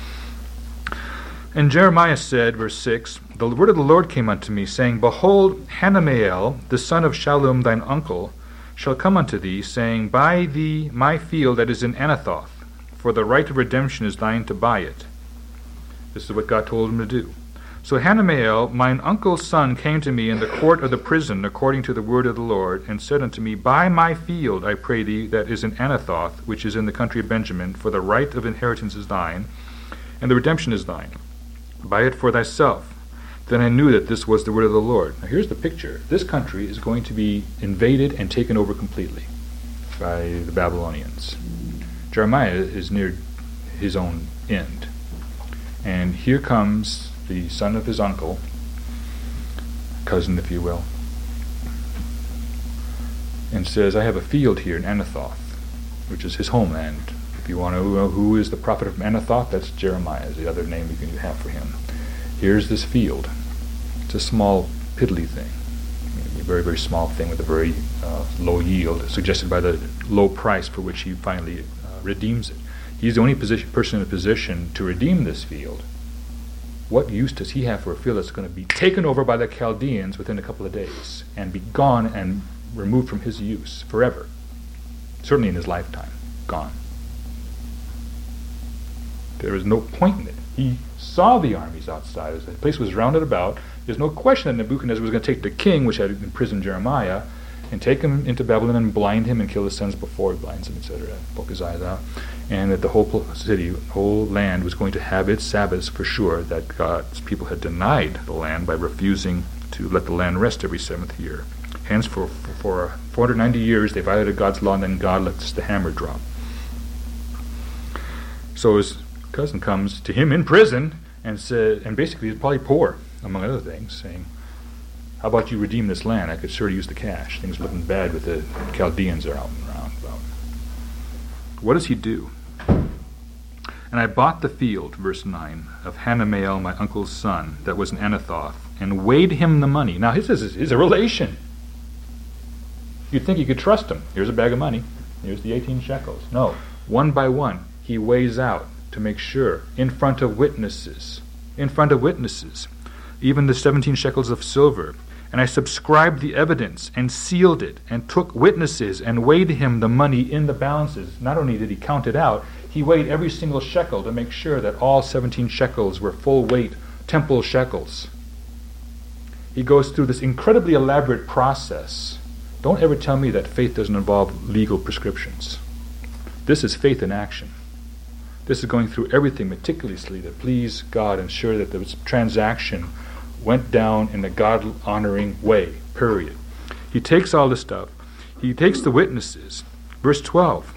And Jeremiah said, verse 6, The word of the Lord came unto me, saying, Behold, Hanameel, the son of Shallum thine uncle, shall come unto thee, saying, Buy thee my field that is in Anathoth, for the right of redemption is thine to buy it. This is what God told him to do. So Hanameel, mine uncle's son, came to me in the court of the prison, according to the word of the Lord, and said unto me, Buy my field, I pray thee, that is in Anathoth, which is in the country of Benjamin, for the right of inheritance is thine, and the redemption is thine. Buy it for thyself. Then I knew that this was the word of the Lord. Now here's the picture. This country is going to be invaded and taken over completely by the Babylonians. Jeremiah is near his own end. And here comes the son of his uncle, cousin if you will, and says, I have a field here in Anathoth, which is his homeland. If you want to know who is the prophet of Anathoth, that's Jeremiah, is the other name you can have for him. Here's this field. It's a small, piddly thing. A very, very small thing with a very low yield, suggested by the low price for which he finally redeems it. He's the only person in a position to redeem this field. What use does he have for a field that's going to be taken over by the Chaldeans within a couple of days and be gone and removed from his use forever? Certainly in his lifetime. Gone. There is no point in it. He saw the armies outside. The place was rounded about. There's no question that Nebuchadnezzar was going to take the king, which had imprisoned Jeremiah, and take him into Babylon and blind him and kill his sons before he blinds him, etc., poke his eyes out. And that the whole city, the whole land was going to have its Sabbaths for sure, that God's people had denied the land by refusing to let the land rest every seventh year. Hence, for 490 years, they violated God's law, and then God lets the hammer drop. So his cousin comes to him in prison and said, and basically he's probably poor, among other things, saying, how about you redeem this land? I could sure use the cash. Things are looking bad with the Chaldeans are out and around. What does he do? And I bought the field, verse 9, of Hanamael, my uncle's son, that was in Anathoth, and weighed him the money. Now, he's a relation. You'd think you could trust him. Here's a bag of money. Here's the 18 shekels. No. One by one, he weighs out to make sure, in front of witnesses, even the 17 shekels of silver. And I subscribed the evidence and sealed it and took witnesses and weighed him the money in the balances. Not only did he count it out, he weighed every single shekel to make sure that all 17 shekels were full weight temple shekels. He goes through this incredibly elaborate process. Don't ever tell me that faith doesn't involve legal prescriptions. This is faith in action. This is going through everything meticulously to please God, ensure that the transaction went down in a God-honoring way, period. He takes all this stuff. He takes the witnesses. Verse 12.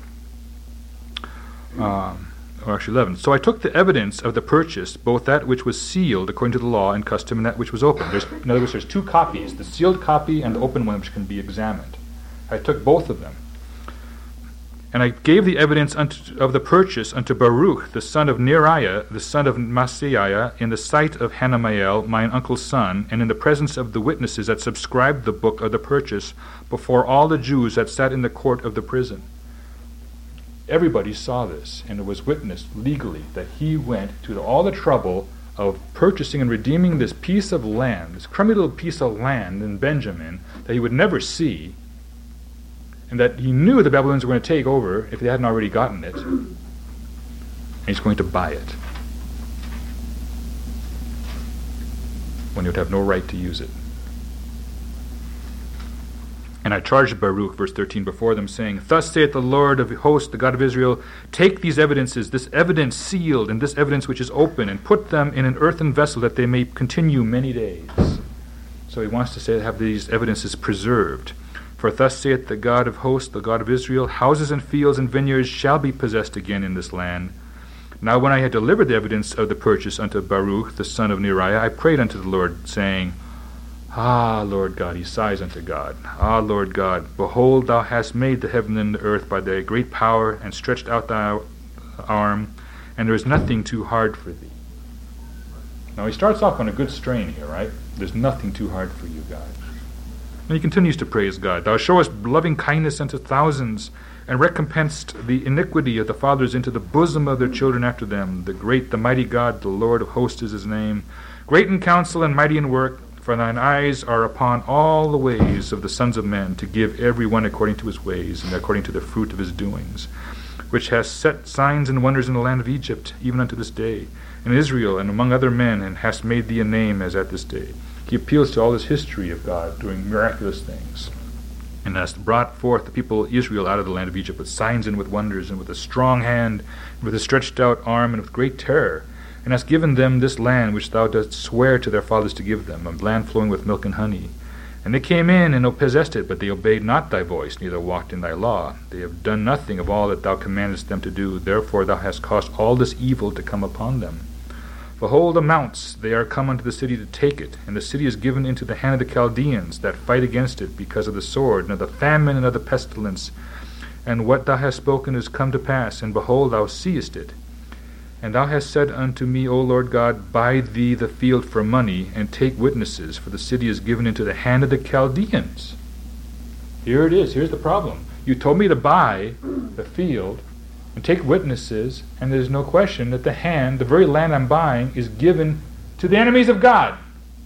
Or actually 11. So I took the evidence of the purchase, both that which was sealed according to the law and custom, and that which was open. In other words, there's two copies, the sealed copy and the open one, which can be examined. I took both of them. And I gave the evidence of the purchase unto Baruch, the son of Neriah, the son of Maaseiah, in the sight of Hanamael, mine uncle's son, and in the presence of the witnesses that subscribed the book of the purchase, before all the Jews that sat in the court of the prison. Everybody saw this, and it was witnessed legally that he went to all the trouble of purchasing and redeeming this piece of land, this crummy little piece of land in Benjamin that he would never see, and that he knew the Babylonians were going to take over if they hadn't already gotten it. And he's going to buy it when he would have no right to use it. And I charged Baruch, verse 13, before them, saying, Thus saith the Lord of hosts, the God of Israel, take these evidences, this evidence sealed, and this evidence which is open, and put them in an earthen vessel, that they may continue many days. So he wants to say, have these evidences preserved. For thus saith the God of hosts, the God of Israel, houses and fields and vineyards shall be possessed again in this land. Now when I had delivered the evidence of the purchase unto Baruch, the son of Neriah, I prayed unto the Lord, saying, Ah, Lord God, he sighs unto God, Ah, Lord God, behold, thou hast made the heaven and the earth by thy great power, and stretched out thy arm, and there is nothing too hard for thee. Now he starts off on a good strain here, right? There's nothing too hard for you, God. And he continues to praise God. Thou showest loving kindness unto thousands, and recompensed the iniquity of the fathers into the bosom of their children after them. The mighty God, the Lord of hosts is his name. Great in counsel and mighty in work, for thine eyes are upon all the ways of the sons of men, to give every one according to his ways, and according to the fruit of his doings, which hast set signs and wonders in the land of Egypt, even unto this day, in Israel, and among other men, and hast made thee a name as at this day. He appeals to all this history of God doing miraculous things, and hast brought forth the people of Israel out of the land of Egypt with signs and with wonders, and with a strong hand, and with a stretched out arm, and with great terror, and hast given them this land which thou dost swear to their fathers to give them, a land flowing with milk and honey. And they came in and possessed it, but they obeyed not thy voice, neither walked in thy law. They have done nothing of all that thou commandest them to do. Therefore thou hast caused all this evil to come upon them. Behold the mounts, they are come unto the city to take it, and the city is given into the hand of the Chaldeans that fight against it because of the sword, and of the famine, and of the pestilence. And what thou hast spoken is come to pass, and behold, thou seest it. And thou hast said unto me, O Lord God, buy thee the field for money, and take witnesses, for the city is given into the hand of the Chaldeans. Here it is, here's the problem. You told me to buy the field, and take witnesses, and there's no question that the very land I'm buying, is given to the enemies of God.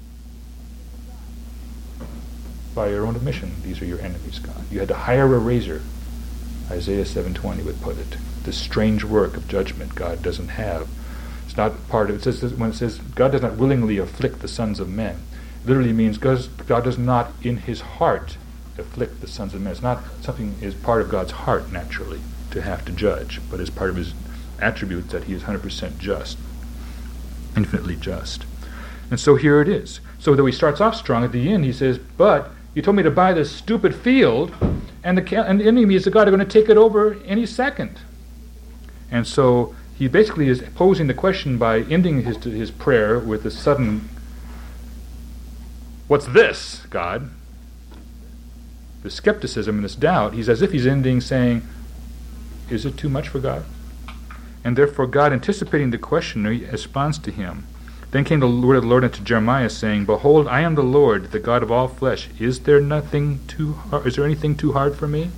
By your own admission, these are your enemies, God. You had to hire a razor. Isaiah 7:20 would put it. The strange work of judgment God doesn't have. It's not part of it. Says, when it says God does not willingly afflict the sons of men, it literally means God does not in his heart afflict the sons of men. It's not something is part of God's heart naturally to have to judge, but is part of his attributes that he is 100% just, infinitely just. And so here it is. So though he starts off strong, at the end he says, but you told me to buy this stupid field, and the enemies of God are going to take it over any second. And so he basically is posing the question by ending his prayer with a sudden, what's this, God? The skepticism and this doubt, he's as if he's ending saying, is it too much for God? And therefore God, anticipating the question, responds to him. Then came the word of the Lord unto Jeremiah, saying, behold, I am the Lord, the God of all flesh. Is there anything too hard for me?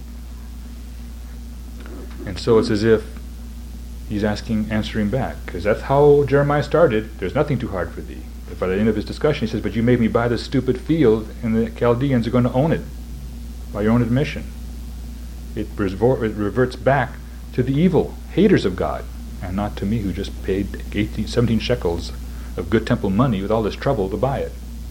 And so it's as if he's answering back, because that's how Jeremiah started. There's nothing too hard for thee. But by the end of his discussion, he says, but you made me buy this stupid field, and the Chaldeans are going to own it by your own admission. It reverts back to the evil haters of God, and not to me who just paid 17 shekels of good temple money with all this trouble to buy it.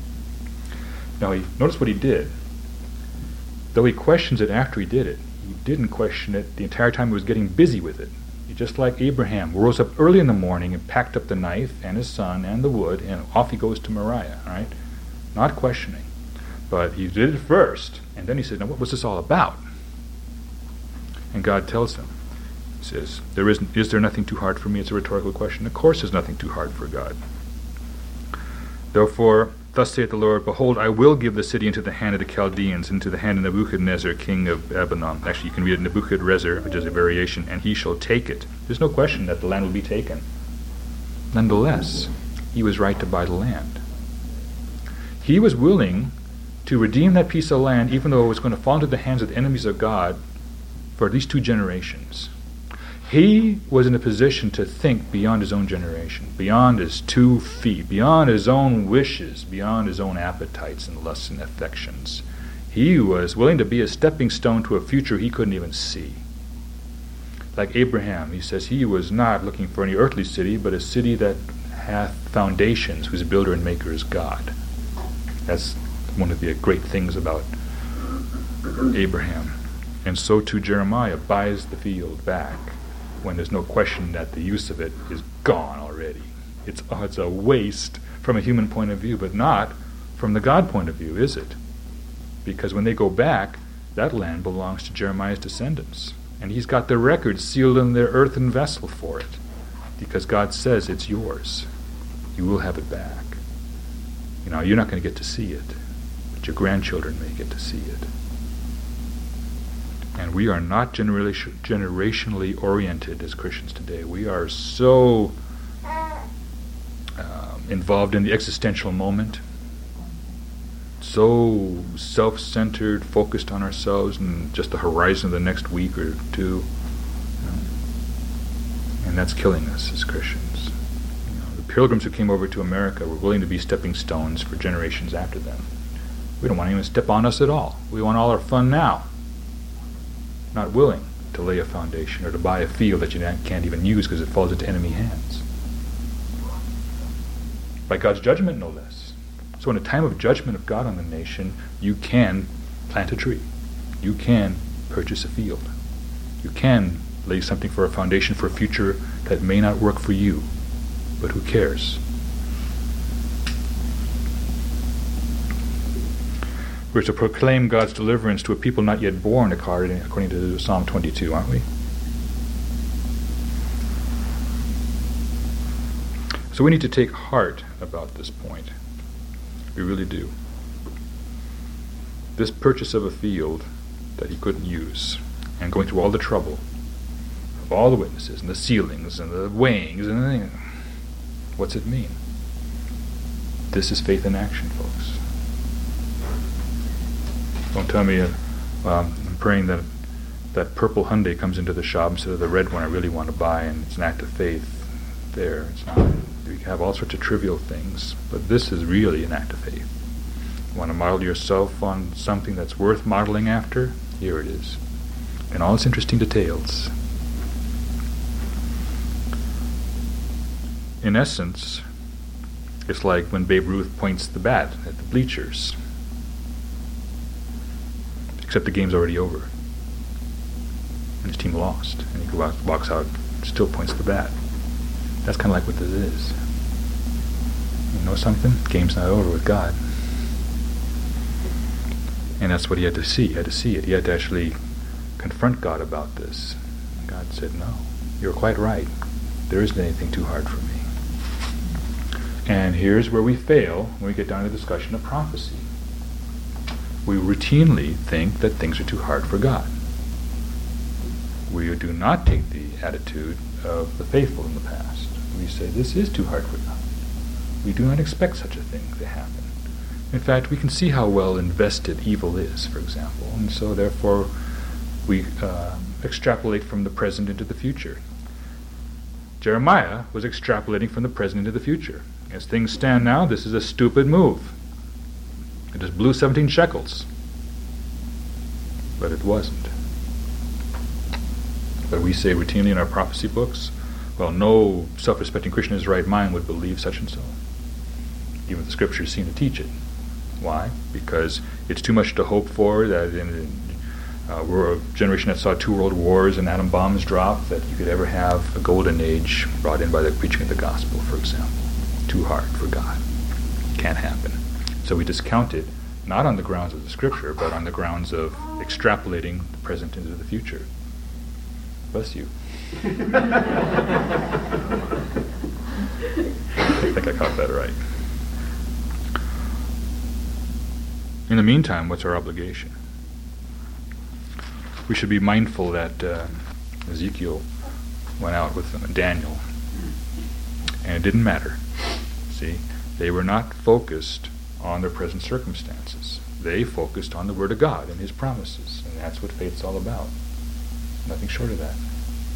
Now, notice what he did. Though he questions it after he did it, he didn't question it the entire time he was getting busy with it. He, just like Abraham, rose up early in the morning and packed up the knife and his son and the wood, and off he goes to Moriah, right? Not questioning. But he did it first, and then he said, now what was this all about? And God tells him, he says, is there nothing too hard for me? It's a rhetorical question. Of course there's nothing too hard for God. Therefore, thus saith the Lord, behold, I will give the city into the hand of the Chaldeans, into the hand of Nebuchadnezzar, king of Babylon. Actually, you can read it Nebuchadrezzar, which is a variation, and he shall take it. There's no question that the land will be taken. Nonetheless, he was right to buy the land. He was willing to redeem that piece of land, even though it was going to fall into the hands of the enemies of God for at least 2 generations. He was in a position to think beyond his own generation, beyond his 2 feet, beyond his own wishes, beyond his own appetites and lusts and affections. He was willing to be a stepping stone to a future he couldn't even see. Like Abraham, he says he was not looking for any earthly city, but a city that hath foundations, whose builder and maker is God. That's one of the great things about Abraham. And so too Jeremiah buys the field back when there's no question that the use of it is gone already. It's a waste from a human point of view, but not from the God point of view, is it? Because when they go back, that land belongs to Jeremiah's descendants. And he's got the record sealed in their earthen vessel for it, because God says it's yours. You will have it back. You're not going to get to see it, but your grandchildren may get to see it. And we are not generationally oriented as Christians today. We are so involved in the existential moment, so self-centered, focused on ourselves and just the horizon of the next week or 2. And that's killing us as Christians. The pilgrims who came over to America were willing to be stepping stones for generations after them. We don't want anyone to step on us at all. We want all our fun now. Not willing to lay a foundation or to buy a field that you can't even use because it falls into enemy hands. By God's judgment, no less. So in a time of judgment of God on the nation, you can plant a tree. You can purchase a field. You can lay something for a foundation for a future that may not work for you, but who cares? We're to proclaim God's deliverance to a people not yet born, according to Psalm 22, aren't we? So we need to take heart about this point. We really do. This purchase of a field that he couldn't use, and going through all the trouble of all the witnesses and the sealings and the weighings and the, what's it mean? This is faith in action, folks. Don't tell me I'm praying that that purple Hyundai comes into the shop instead of the red one I really want to buy, and it's an act of faith there. It's not. You have all sorts of trivial things, but this is really an act of faith. You want to model yourself on something that's worth modeling after? Here it is. And all its interesting details. In essence, it's like when Babe Ruth points the bat at the bleachers. Except the game's already over. And his team lost. And he walks out, still points the bat. That's kind of like what this is. You know something? Game's not over with God. And that's what he had to see. He had to see it. He had to actually confront God about this. God said, no, you're quite right. There isn't anything too hard for me. And here's where we fail when we get down to the discussion of prophecy. We routinely think that things are too hard for God. We do not take the attitude of the faithful in the past. We say, this is too hard for God. We do not expect such a thing to happen. In fact, we can see how well invested evil is, for example, and so therefore we extrapolate from the present into the future. Jeremiah was extrapolating from the present into the future. As things stand now, this is a stupid move. It just blew 17 shekels. But it wasn't. But we say routinely in our prophecy books, well, no self-respecting Christian in his right mind would believe such and so. Even the scriptures seem to teach it. Why? Because it's too much to hope for that we're a generation that saw 2 world wars and atom bombs drop, that you could ever have a golden age brought in by the preaching of the gospel, for example. Too hard for God. Can't happen. So we discount it, not on the grounds of the scripture, but on the grounds of extrapolating the present into the future. Bless you. I think I caught that right. In the meantime, what's our obligation? We should be mindful that Ezekiel went out with Daniel, and it didn't matter. See, they were not focused on their present circumstances. They focused on the Word of God and His promises, and that's what faith's all about. Nothing short of that.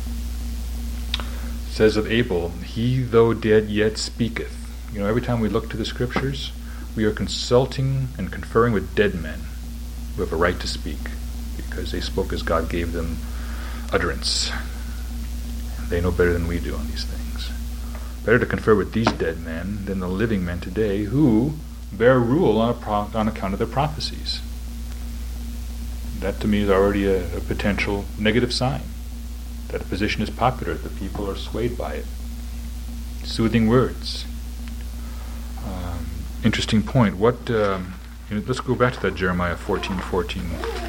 It says of Abel, he though dead yet speaketh. You know, every time we look to the Scriptures, we are consulting and conferring with dead men who have a right to speak, because they spoke as God gave them utterance. They know better than we do on these things. Better to confer with these dead men than the living men today who bear rule on account of their prophecies. That to me is already a potential negative sign. That a position is popular, that people are swayed by it. Soothing words. Interesting point. Let's go back to that Jeremiah 14:14.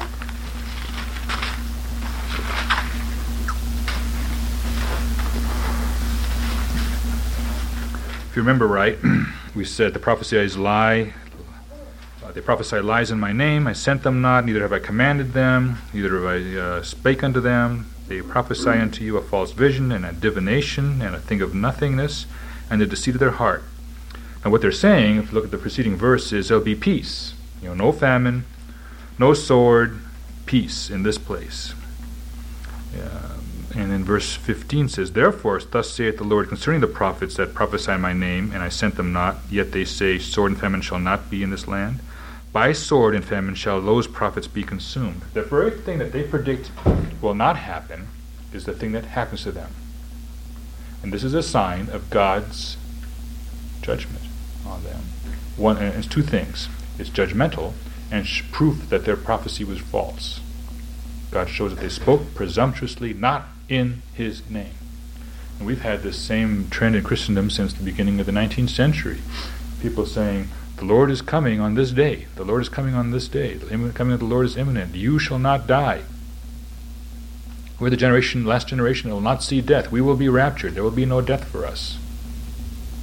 If you remember right, we said the prophesies lie. They prophesy lies in my name. I sent them not, neither have I commanded them, neither have I spake unto them. They prophesy unto you a false vision and a divination and a thing of nothingness and the deceit of their heart. And what they're saying, if you look at the preceding verse, is there'll be peace. No famine, no sword, peace in this place. And in verse 15 says, therefore, thus saith the Lord concerning the prophets that prophesy in my name, and I sent them not, yet they say, sword and famine shall not be in this land. By sword and famine shall those prophets be consumed. The very thing that they predict will not happen is the thing that happens to them. And this is a sign of God's judgment on them. It's 2 things. It's judgmental and proof that their prophecy was false. God shows that they spoke presumptuously, not in His name. And we've had this same trend in Christendom since the beginning of the 19th century. People saying, the Lord is coming on this day. The Lord is coming on this day. The coming of the Lord is imminent. You shall not die. We're the last generation that will not see death. We will be raptured. There will be no death for us.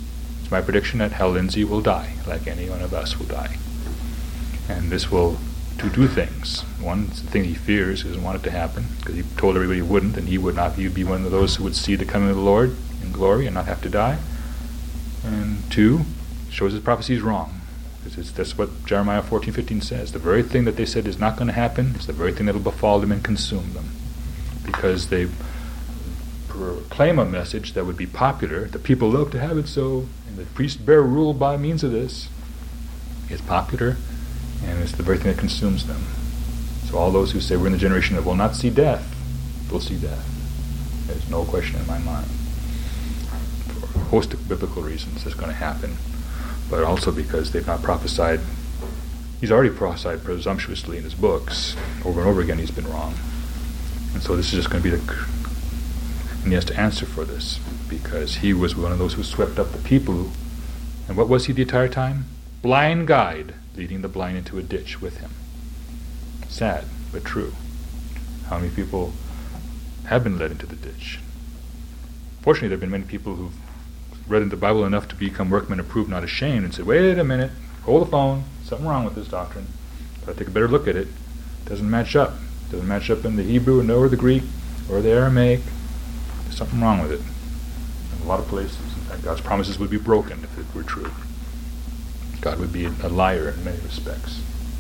It's my prediction that Hal Lindsey will die, like any one of us will die. And this will do two things. One, it's the thing he fears, he doesn't want it to happen, because he told everybody he wouldn't, and he would not. He would be one of those who would see the coming of the Lord in glory and not have to die. And two, shows his prophecy is wrong. That's what Jeremiah 14:15 says. The very thing that they said is not going to happen is the very thing that will befall them and consume them. Because they proclaim a message that would be popular, the people love to have it so, and the priests bear rule by means of this. It's popular, and it's the very thing that consumes them. So all those who say we're in the generation that will not see death, will see death. There's no question in my mind. For a host of biblical reasons that's going to happen, but also because they've not prophesied. He's already prophesied presumptuously in his books. Over and over again he's been wrong. And so this is just going to be and he has to answer for this, because he was one of those who swept up the people. And what was he the entire time? Blind guide, leading the blind into a ditch with him. Sad, but true. How many people have been led into the ditch? Fortunately, there have been many people who've read in the Bible enough to become workmen approved, not ashamed, and said, wait a minute, hold the phone, something wrong with this doctrine. Gotta take a better look at it. It doesn't match up. It doesn't match up in the Hebrew, nor the Greek, or the Aramaic. There's something wrong with it. In a lot of places, in fact, God's promises would be broken if it were true. God would be a liar in many respects.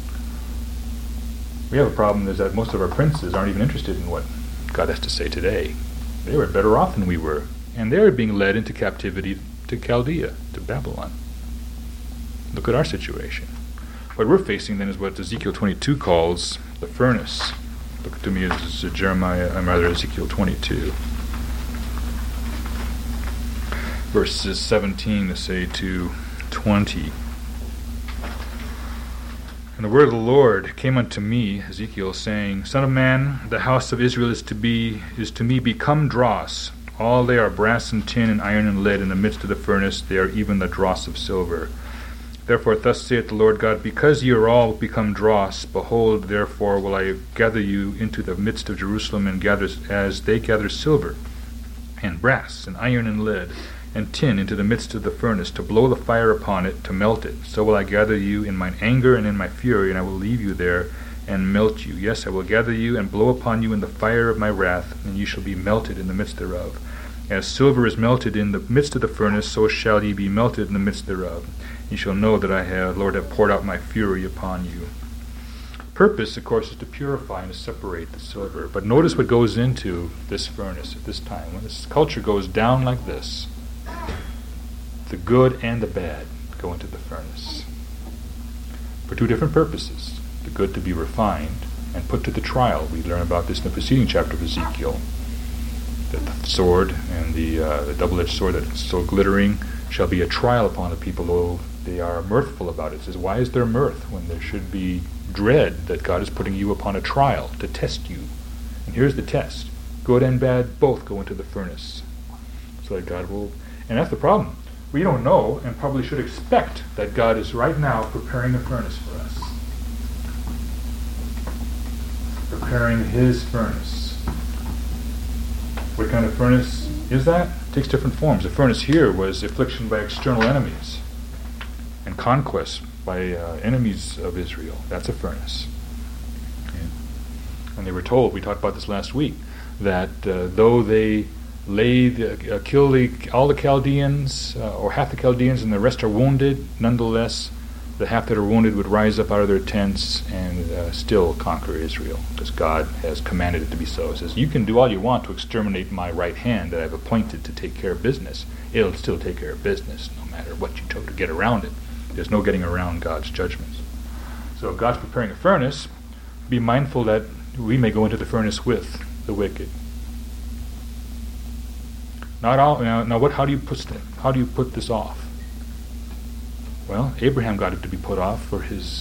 We have a problem is that most of our princes aren't even interested in what God has to say today. They were better off than we were. And they're being led into captivity to Chaldea, to Babylon. Look at our situation. What we're facing then is what Ezekiel 22 calls the furnace. Look to me as Ezekiel 22. Verses 17 to say to 20. And the word of the Lord came unto me, Ezekiel, saying, Son of man, the house of Israel is to me become dross. All they are brass and tin and iron and lead in the midst of the furnace. They are even the dross of silver. Therefore thus saith the Lord God, because ye are all become dross, behold, therefore will I gather you into the midst of Jerusalem, and gather as they gather silver, and brass, and iron, and lead, and tin into the midst of the furnace, to blow the fire upon it, to melt it. So will I gather you in mine anger and in my fury, and I will leave you there, and melt you. Yes, I will gather you, and blow upon you in the fire of my wrath, and you shall be melted in the midst thereof. As silver is melted in the midst of the furnace, so shall ye be melted in the midst thereof. You shall know that I, Lord, have poured out my fury upon you. Purpose, of course, is to purify and to separate the silver. But notice what goes into this furnace at this time. When this culture goes down like this, the good and the bad go into the furnace for two different purposes. The good to be refined and put to the trial. We learn about this in the preceding chapter of Ezekiel. That the sword and the double-edged sword that is so glittering shall be a trial upon the people, though they are mirthful about it. It says, why is there mirth when there should be dread that God is putting you upon a trial to test you? And here's the test. Good and bad both go into the furnace. So that God will... And that's the problem. We don't know and probably should expect that God is right now preparing a furnace for us. Preparing his furnace. What kind of furnace is that? It takes different forms. The furnace here was affliction by external enemies and conquest by enemies of Israel. That's a furnace. Okay. And they were told, we talked about this last week, that though they kill all the Chaldeans, or half the Chaldeans, and the rest are wounded, nonetheless, the half that are wounded would rise up out of their tents and still conquer Israel, because God has commanded it to be so. It says, you can do all you want to exterminate my right hand that I've appointed to take care of business. It'll still take care of business, no matter what you do to get around it. There's no getting around God's judgments. So if God's preparing a furnace, be mindful that we may go into the furnace with the wicked. Not all. Now, how do you put this off? Well, Abraham got it to be put off for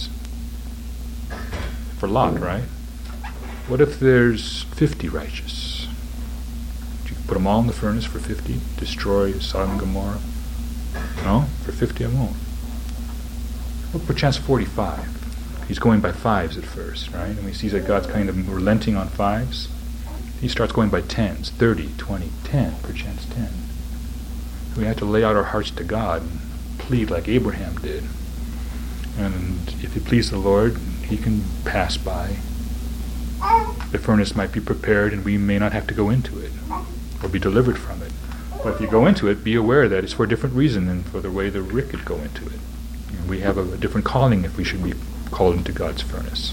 Lot, right? What if there's 50 righteous? Would you put them all in the furnace for 50? Destroy Sodom and Gomorrah? No, for 50 I won't. Well, perchance 45. He's going by fives at first, right? And he sees that God's kind of relenting on fives. He starts going by 10s, 30, 20, 10, perchance 10. We have to lay out our hearts to God and complete like Abraham did. And if it please the Lord, he can pass by. The furnace might be prepared and we may not have to go into it or be delivered from it. But if you go into it, be aware that it's for a different reason than for the way the wicked go into it. And we have a different calling if we should be called into God's furnace.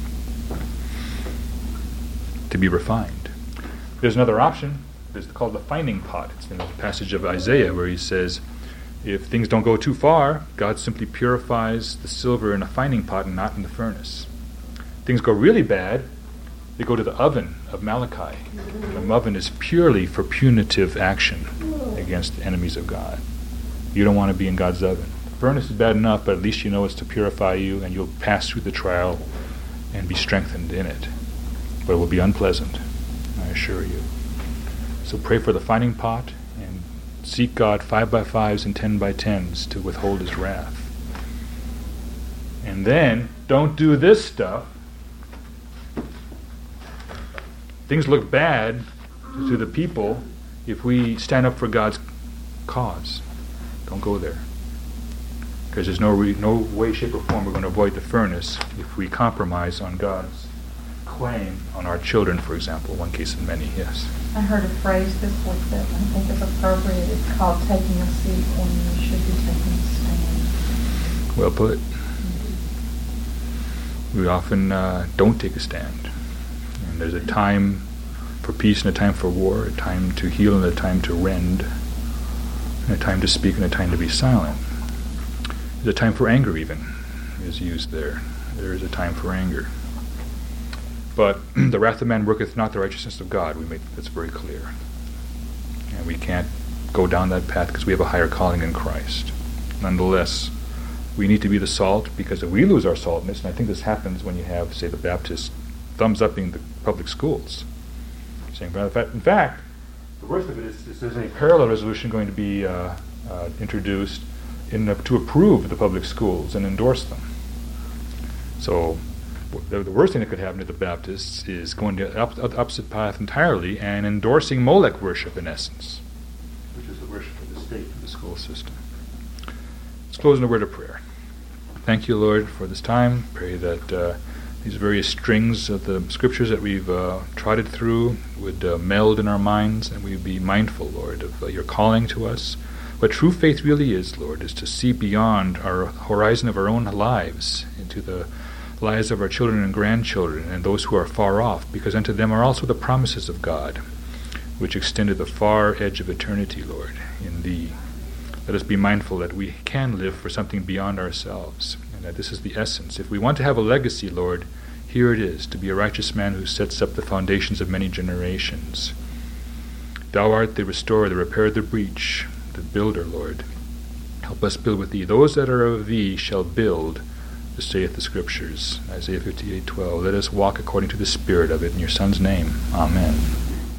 To be refined. There's another option. It's called the fining pot. It's in the passage of Isaiah where he says, if things don't go too far, God simply purifies the silver in a fining pot and not in the furnace. Things go really bad, they go to the oven of Malachi. The oven is purely for punitive action against the enemies of God. You don't want to be in God's oven. The furnace is bad enough, but at least you know it's to purify you, and you'll pass through the trial and be strengthened in it. But it will be unpleasant, I assure you. So pray for the fining pot and seek God 5x5s and 10x10s to withhold his wrath. And then don't do this stuff. Things look bad to the people if we stand up for God's cause. Don't go there. Because there's no way, shape, or form we're going to avoid the furnace if we compromise on God's claim on our children, for example. One case of many, yes. I heard a phrase this week that I think is appropriate. It's called taking a seat when you should be taking a stand. Well put. We often don't take a stand. And there's a time for peace and a time for war, a time to heal and a time to rend, and a time to speak and a time to be silent. There's a time for anger even is used there. There is a time for anger. But the wrath of man worketh not the righteousness of God. That's very clear. And we can't go down that path because we have a higher calling in Christ. Nonetheless, we need to be the salt, because if we lose our saltness, and I think this happens when you have, say, the Baptists thumbs up in the public schools, saying, in fact, the worst of it is there's a parallel resolution going to be introduced to approve the public schools and endorse them. So the worst thing that could happen to the Baptists is going the opposite path entirely and endorsing Molech worship in essence, which is the worship of the state, of the school system. Let's close in a word of prayer. Thank you, Lord, for this time. Pray that these various strings of the scriptures that we've trotted through would meld in our minds, and we'd be mindful, Lord, of your calling to us. What true faith really is, Lord, is to see beyond our horizon of our own lives into the lives of our children and grandchildren and those who are far off, because unto them are also the promises of God, which extend to the far edge of eternity, Lord, in Thee. Let us be mindful that we can live for something beyond ourselves, and that this is the essence. If we want to have a legacy, Lord, here it is, to be a righteous man who sets up the foundations of many generations. Thou art the restorer, the repairer, the breach, the builder, Lord. Help us build with Thee. Those that are of Thee shall build, as saith the Scriptures. Isaiah 58:12. Let us walk according to the spirit of it. In your Son's name. Amen.